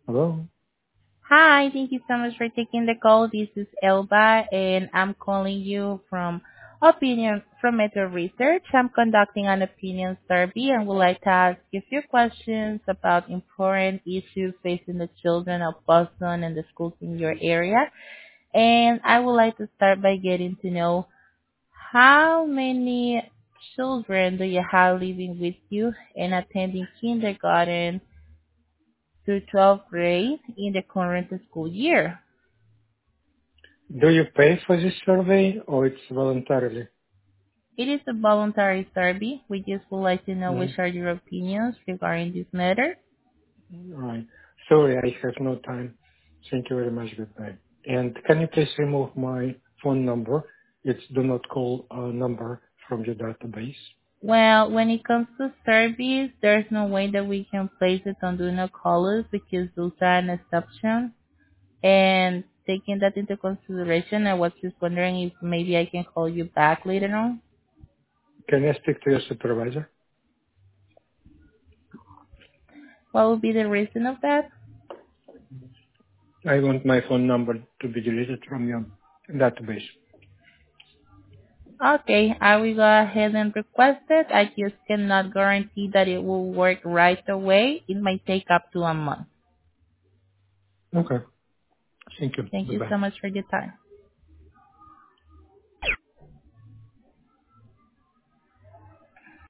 Hello. Hi, thank you so much for taking the call. This is Elba, and I'm calling you from Metro Research. I'm conducting an opinion survey and would like to ask you a few questions about important issues facing the children of Boston and the schools in your area. And I would like to start by getting to know how many children do you have living with you and attending kindergarten through 12th grade in the current school year? Do you pay for this survey or it's voluntarily? It is a voluntary survey. We just would like to know Mm, which are your opinions regarding this matter. right. Sorry, I have no time. Thank you very much. Goodbye. And can you please remove my phone number? It's do not call number from your database. Well, when it comes to surveys, there's no way that we can place it on do not call us because those are an exception. And taking that into consideration, I was just wondering if maybe I can call you back later on. Can I speak to your supervisor? What would be the reason of that? I want my phone number to be deleted from your database. Okay, I will go ahead and request it. I just cannot guarantee that it will work right away. It might take up to a month. Okay. Thank you. Thank you Goodbye. so much for your time.